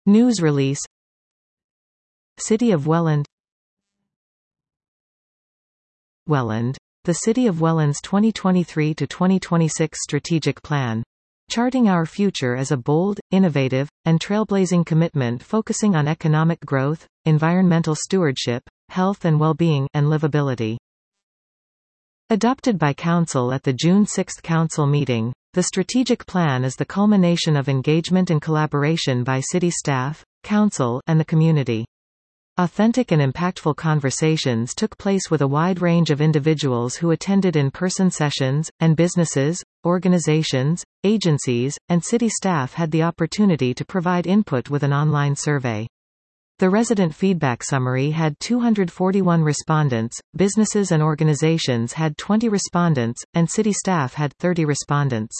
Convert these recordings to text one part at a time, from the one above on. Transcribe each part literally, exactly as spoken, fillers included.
News release. City of Welland. Welland. The City of Welland's twenty twenty-three to twenty twenty-six strategic plan. Charting our future as a bold, innovative, and trailblazing commitment focusing on economic growth, environmental stewardship, health and well-being, and livability. Adopted by Council at the June sixth Council meeting, the strategic plan is the culmination of engagement and collaboration by City staff, Council, and the community. Authentic and impactful conversations took place with a wide range of individuals who attended in-person sessions, and businesses, organizations, agencies, and city staff had the opportunity to provide input with an online survey. The resident feedback summary had two hundred forty-one respondents, businesses and organizations had twenty respondents, and city staff had thirty respondents.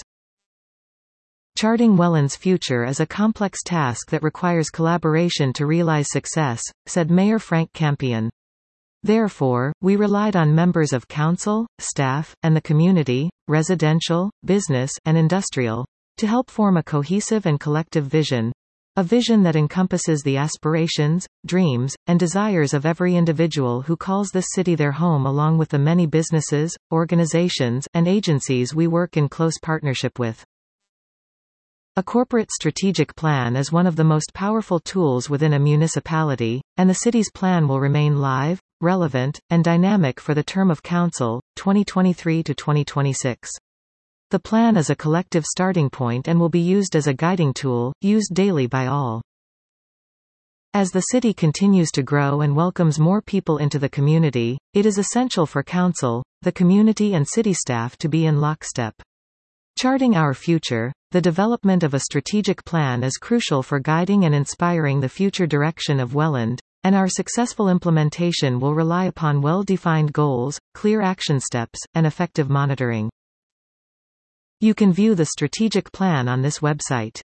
Charting Welland's future is a complex task that requires collaboration to realize success, said Mayor Frank Campion. Therefore, we relied on members of council, staff, and the community, residential, business, and industrial, to help form a cohesive and collective vision. A vision that encompasses the aspirations, dreams, and desires of every individual who calls this city their home, along with the many businesses, organizations, and agencies we work in close partnership with. A corporate strategic plan is one of the most powerful tools within a municipality, and the city's plan will remain live, relevant, and dynamic for the term of council, twenty twenty-three to twenty twenty-six. The plan is a collective starting point and will be used as a guiding tool, used daily by all. As the city continues to grow and welcomes more people into the community, it is essential for council, the community and city staff to be in lockstep. Charting our future, the development of a strategic plan is crucial for guiding and inspiring the future direction of Welland, and our successful implementation will rely upon well-defined goals, clear action steps, and effective monitoring. You can view the strategic plan on this website.